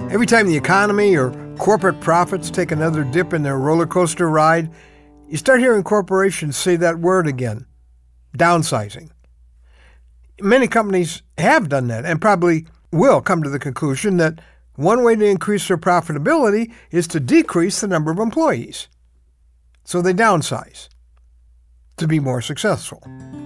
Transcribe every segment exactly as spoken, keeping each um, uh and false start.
Every time the economy or corporate profits take another dip in their roller coaster ride, you start hearing corporations say that word again, downsizing. Many companies have done that and probably will come to the conclusion that one way to increase their profitability is to decrease the number of employees. So they downsize to be more successful.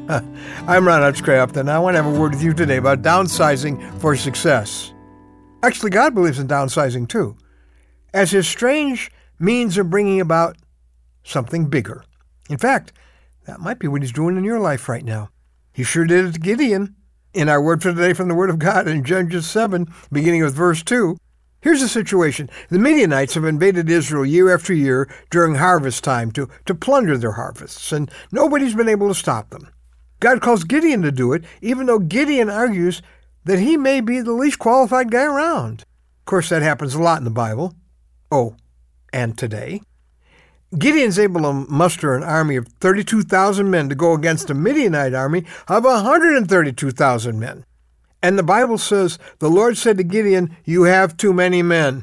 I'm Ron Hutchcraft, and I want to have a word with you today about downsizing for success. Actually, God believes in downsizing too, as his strange means of bringing about something bigger. In fact, that might be what he's doing in your life right now. He sure did it to Gideon. In our word for today from the Word of God in Judges seven, beginning with verse two, here's the situation. The Midianites have invaded Israel year after year during harvest time to, to plunder their harvests, and nobody's been able to stop them. God calls Gideon to do it, even though Gideon argues that he may be the least qualified guy around. Of course, that happens a lot in the Bible. Oh, and today. Gideon's able to muster an army of thirty-two thousand men to go against a Midianite army of one hundred thirty-two thousand men. And the Bible says, the Lord said to Gideon, "You have too many men."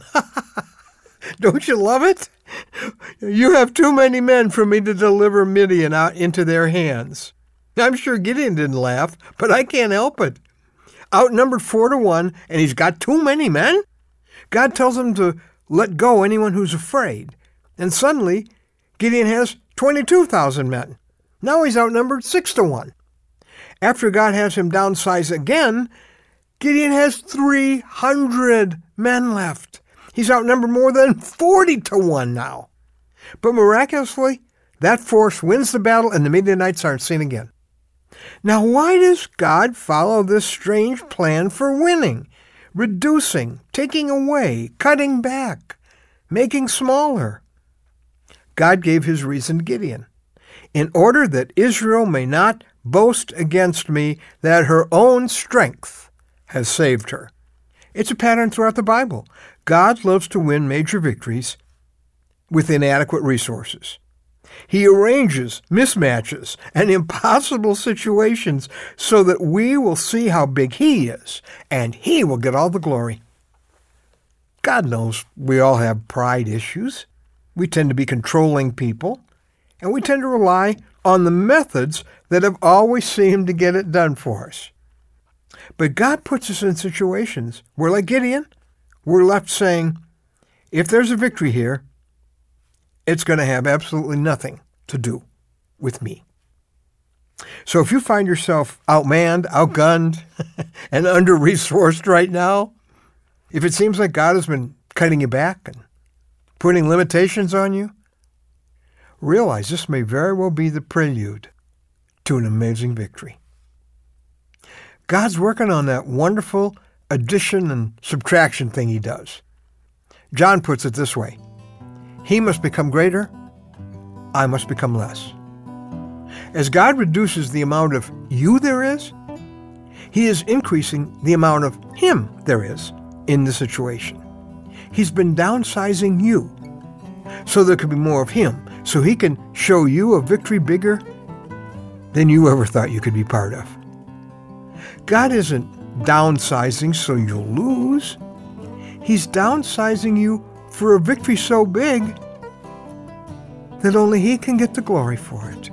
Don't you love it? You have too many men for me to deliver Midian out into their hands. I'm sure Gideon didn't laugh, but I can't help it. Outnumbered four to one, and he's got too many men? God tells him to let go anyone who's afraid. And suddenly, Gideon has twenty-two thousand men. Now he's outnumbered six to one. After God has him downsize again, Gideon has three hundred men left. He's outnumbered more than forty to one now. But miraculously, that force wins the battle and the Midianites aren't seen again. Now, why does God follow this strange plan for winning, reducing, taking away, cutting back, making smaller? God gave his reason to Gideon. In order that Israel may not boast against me that her own strength has saved her. It's a pattern throughout the Bible. God loves to win major victories with inadequate resources. He arranges mismatches and impossible situations so that we will see how big he is, and he will get all the glory. God knows we all have pride issues. We tend to be controlling people, and we tend to rely on the methods that have always seemed to get it done for us. But God puts us in situations where, like Gideon, we're left saying, if there's a victory here, it's going to have absolutely nothing to do with me. So if you find yourself outmanned, outgunned, and under-resourced right now, if it seems like God has been cutting you back and putting limitations on you, realize this may very well be the prelude to an amazing victory. God's working on that wonderful addition and subtraction thing he does. John puts it this way: he must become greater, I must become less. As God reduces the amount of you there is, he is increasing the amount of him there is in the situation. He's been downsizing you so there could be more of him, so he can show you a victory bigger than you ever thought you could be part of. God isn't downsizing so you'll lose. He's downsizing you for a victory so big that only he can get the glory for it.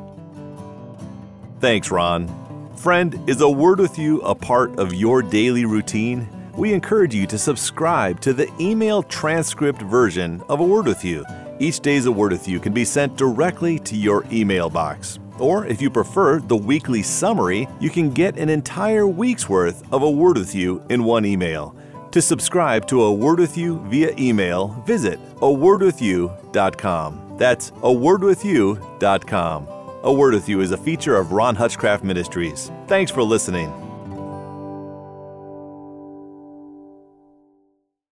Thanks, Ron. Friend, is A Word With You a part of your daily routine? We encourage you to subscribe to the email transcript version of A Word With You. Each day's A Word With You can be sent directly to your email box. Or if you prefer the weekly summary, you can get an entire week's worth of A Word With You in one email. To subscribe to A Word With You via email, visit a word with you dot com. That's a word with you dot com. A Word With You is a feature of Ron Hutchcraft Ministries. Thanks for listening.